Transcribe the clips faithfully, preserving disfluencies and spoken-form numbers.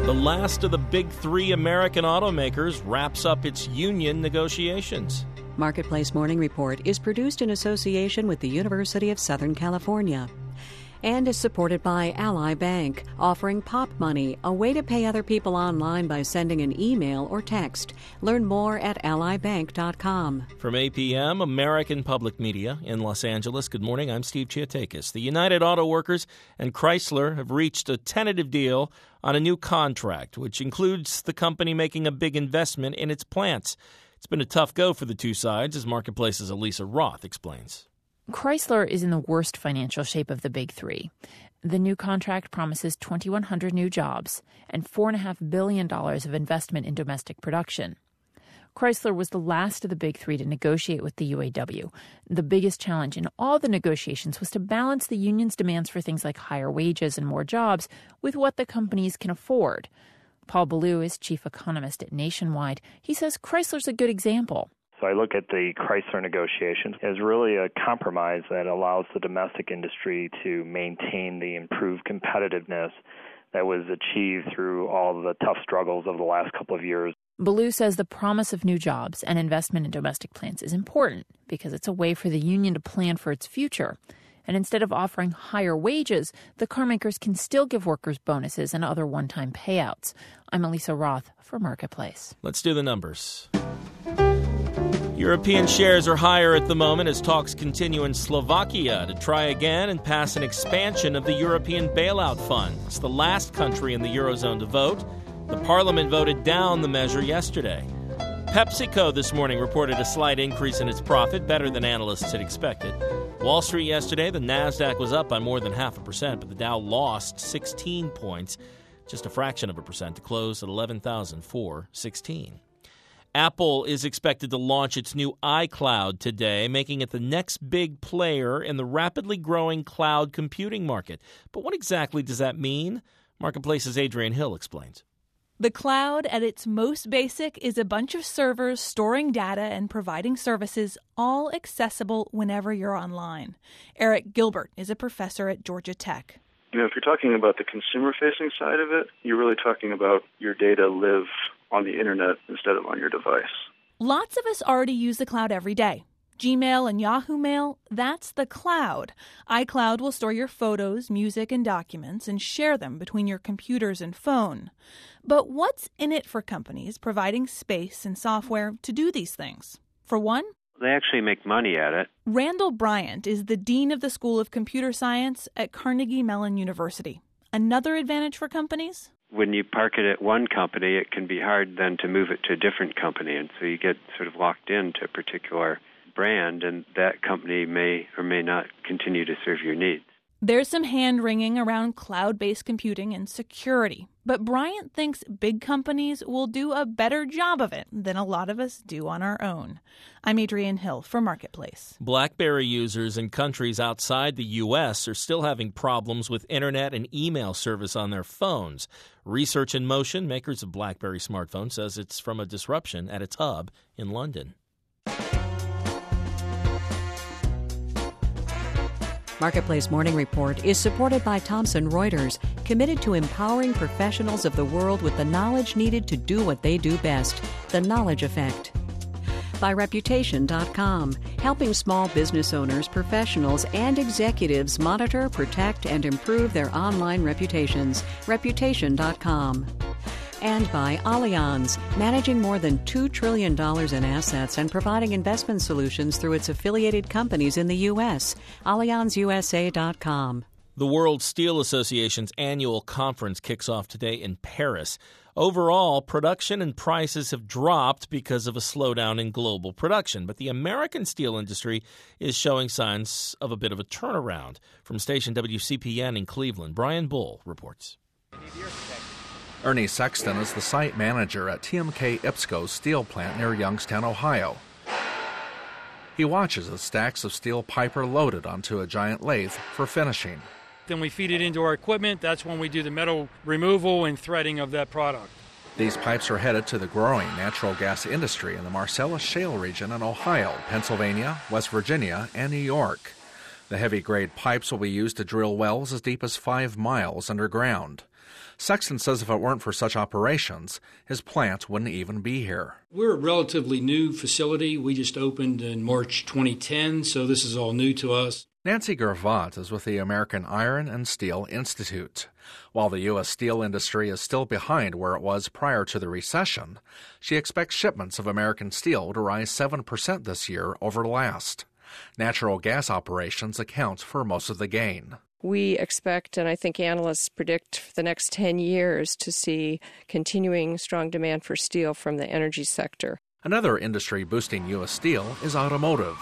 The last of the big three American automakers wraps up its union negotiations. Marketplace Morning Report is produced in association with the University of Southern California and is supported by Ally Bank, offering Pop Money, a way to pay other people online by sending an email or text. Learn more at ally bank dot com. From A P M, American Public Media in Los Angeles, good morning. I'm Steve Chiatakis. The United Auto Workers and Chrysler have reached a tentative deal on a new contract, which includes the company making a big investment in its plants. It's been a tough go for the two sides, as Marketplace's Elisa Roth explains. Chrysler is in the worst financial shape of the big three. The new contract promises twenty-one hundred new jobs and four point five billion dollars of investment in domestic production. Chrysler was the last of the big three to negotiate with the U A W. The biggest challenge in all the negotiations was to balance the union's demands for things like higher wages and more jobs with what the companies can afford. Paul Ballou is chief economist at Nationwide. He says Chrysler's a good example. So I look at the Chrysler negotiations as really a compromise that allows the domestic industry to maintain the improved competitiveness that was achieved through all the tough struggles of the last couple of years. Ballou says the promise of new jobs and investment in domestic plants is important because it's a way for the union to plan for its future. And instead of offering higher wages, the carmakers can still give workers bonuses and other one-time payouts. I'm Elisa Roth for Marketplace. Let's do the numbers. European shares are higher at the moment as talks continue in Slovakia to try again and pass an expansion of the European bailout fund. It's the last country in the Eurozone to vote. The parliament voted down the measure yesterday. PepsiCo this morning reported a slight increase in its profit, better than analysts had expected. Wall Street yesterday, the Nasdaq was up by more than half a percent, but the Dow lost sixteen points, just a fraction of a percent, to close at eleven thousand four hundred sixteen. Apple is expected to launch its new iCloud today, making it the next big player in the rapidly growing cloud computing market. But what exactly does that mean? Marketplace's Adrian Hill explains. The cloud, at its most basic, is a bunch of servers storing data and providing services, all accessible whenever you're online. Eric Gilbert is a professor at Georgia Tech. You know, if you're talking about the consumer-facing side of it, you're really talking about your data live on the internet instead of on your device. Lots of us already use the cloud every day. Gmail and Yahoo Mail, that's the cloud. iCloud will store your photos, music, and documents and share them between your computers and phone. But what's in it for companies providing space and software to do these things? For one, they actually make money at it. Randall Bryant is the dean of the School of Computer Science at Carnegie Mellon University. Another advantage for companies? When you park it at one company, it can be hard then to move it to a different company. And so you get sort of locked into a particular brand, and that company may or may not continue to serve your needs. There's some hand-wringing around cloud-based computing and security, but Bryant thinks big companies will do a better job of it than a lot of us do on our own. I'm Adrian Hill for Marketplace. BlackBerry users in countries outside the U S are still having problems with internet and email service on their phones. Research in Motion, makers of BlackBerry smartphones, says it's from a disruption at its hub in London. Marketplace Morning Report is supported by Thomson Reuters, committed to empowering professionals of the world with the knowledge needed to do what they do best, the knowledge effect. By Reputation dot com, helping small business owners, professionals, and executives monitor, protect, and improve their online reputations. Reputation dot com. And by Allianz, managing more than two trillion dollars in assets and providing investment solutions through its affiliated companies in the U S. Allianz U S A dot com. The World Steel Association's annual conference kicks off today in Paris. Overall, production and prices have dropped because of a slowdown in global production, but the American steel industry is showing signs of a bit of a turnaround. From station W C P N in Cleveland, Brian Bull reports. Ernie Sexton is the site manager at T M K IPSCO's steel plant near Youngstown, Ohio. He watches as stacks of steel pipe are loaded onto a giant lathe for finishing. Then we feed it into our equipment. That's when we do the metal removal and threading of that product. These pipes are headed to the growing natural gas industry in the Marcellus Shale region in Ohio, Pennsylvania, West Virginia, and New York. The heavy-grade pipes will be used to drill wells as deep as five miles underground. Sexton says if it weren't for such operations, his plant wouldn't even be here. We're a relatively new facility. We just opened in March twenty ten, so this is all new to us. Nancy Gervat is with the American Iron and Steel Institute. While the U S steel industry is still behind where it was prior to the recession, she expects shipments of American steel to rise seven percent this year over last. Natural gas operations account for most of the gain. We expect, and I think analysts predict, for the next ten years to see continuing strong demand for steel from the energy sector. Another industry boosting U S steel is automotive.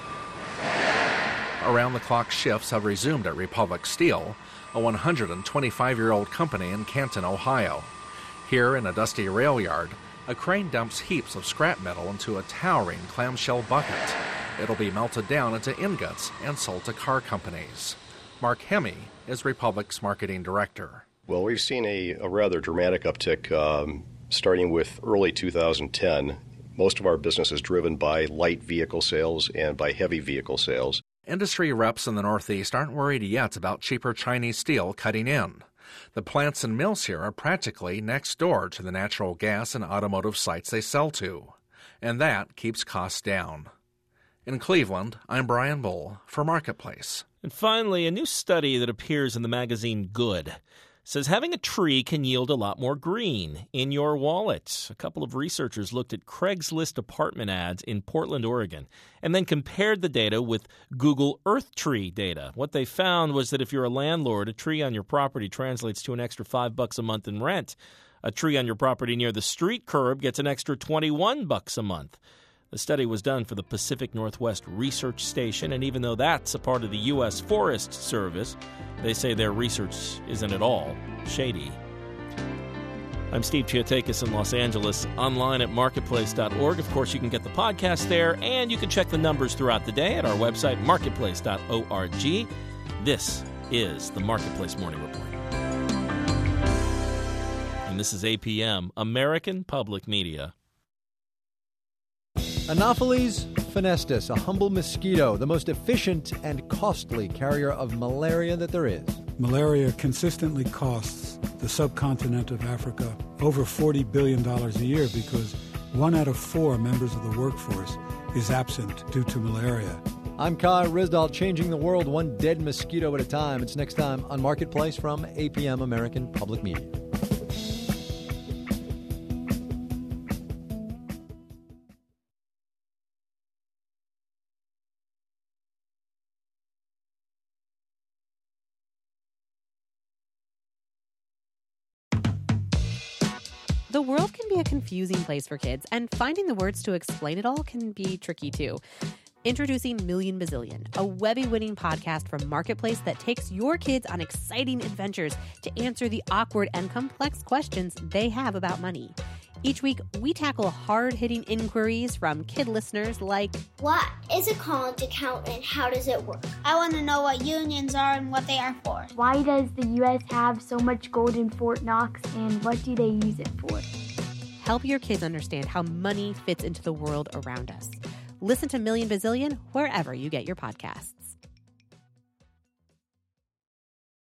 Around-the-clock shifts have resumed at Republic Steel, a one hundred twenty-five-year-old company in Canton, Ohio. Here in a dusty rail yard, a crane dumps heaps of scrap metal into a towering clamshell bucket. It'll be melted down into ingots and sold to car companies. Mark Hemme is Republic's marketing director. Well, we've seen a, a rather dramatic uptick um, starting with early two thousand ten. Most of our business is driven by light vehicle sales and by heavy vehicle sales. Industry reps in the Northeast aren't worried yet about cheaper Chinese steel cutting in. The plants and mills here are practically next door to the natural gas and automotive sites they sell to, and that keeps costs down. In Cleveland, I'm Brian Bull for Marketplace. And finally, a new study that appears in the magazine Good says having a tree can yield a lot more green in your wallet. A couple of researchers looked at Craigslist apartment ads in Portland, Oregon, and then compared the data with Google Earth Tree data. What they found was that if you're a landlord, a tree on your property translates to an extra five bucks a month in rent. A tree on your property near the street curb gets an extra twenty-one bucks a month. The study was done for the Pacific Northwest Research Station, and even though that's a part of the U S Forest Service, they say their research isn't at all shady. I'm Steve Chiotakis in Los Angeles, online at marketplace dot org. Of course, you can get the podcast there, and you can check the numbers throughout the day at our website, marketplace dot org. This is the Marketplace Morning Report. And this is A P M, American Public Media. Anopheles phonestis, a humble mosquito, the most efficient and costly carrier of malaria that there is. Malaria consistently costs the subcontinent of Africa over forty billion dollars a year because one out of four members of the workforce is absent due to malaria. I'm Kai Risdahl, changing the world one dead mosquito at a time. It's next time on Marketplace from A P M American Public Media. The world can be a confusing place for kids, and finding the words to explain it all can be tricky too. Introducing Million Bazillion, a Webby-winning podcast from Marketplace that takes your kids on exciting adventures to answer the awkward and complex questions they have about money. Each week, we tackle hard-hitting inquiries from kid listeners like, what is a current account and how does it work? I want to know what unions are and what they are for. Why does the U S have so much gold in Fort Knox and what do they use it for? Help your kids understand how money fits into the world around us. Listen to Million Bazillion wherever you get your podcasts.